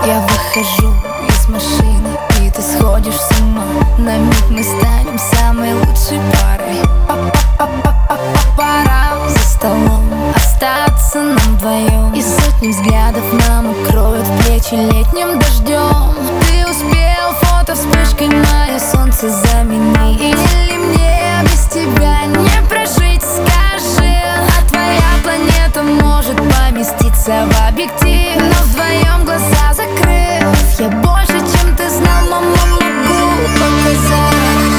Я выхожу из машины, и ты сходишь с ума. На миг мы станем самой лучшей парой. Пора за столом остаться нам вдвоем, и сотни взглядов нам укроют плечи летним дождем. Ты успел фото вспышкой мое солнце заменить. Или мне без тебя не прожить, скажи. А твоя планета может поместиться в объектив, но вдвоем глаза закрыв, я больше, чем ты знал, мама, могу показать.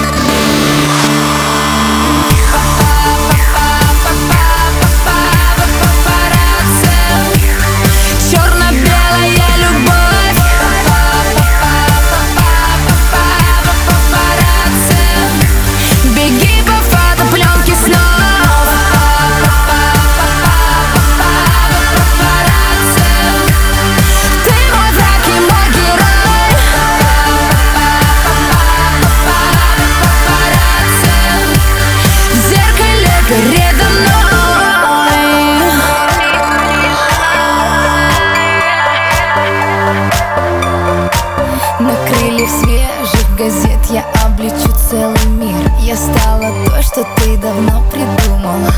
На крыльях свежих газет я облечу целый мир. Я стала той, что ты давно придумала.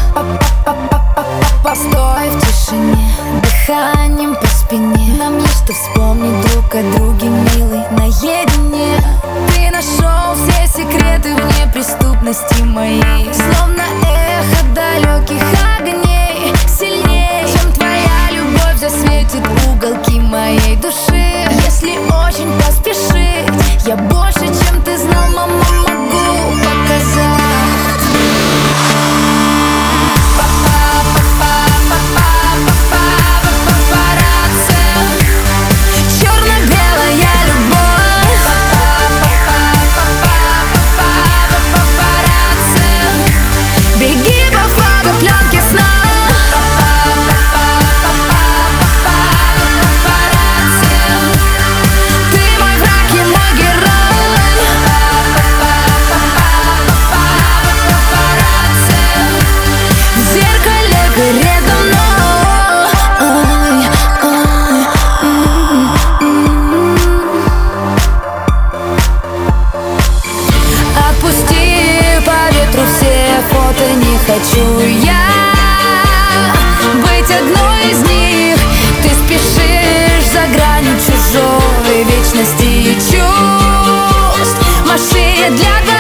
Постой в тишине, дыханием по спине. Нам есть что вспомнить друг о друге, милый, наедине. Ты нашел все секреты в неприступности моей, словно эхо далеких огней. Сильнее, чем твоя любовь, засветит уголки моей души. Если очень поспешить, я больше, чем ты знал, мама, могу показать. Не хочу я быть одной из них. Ты спешишь за гранью чужой вечности и чувств. Машине для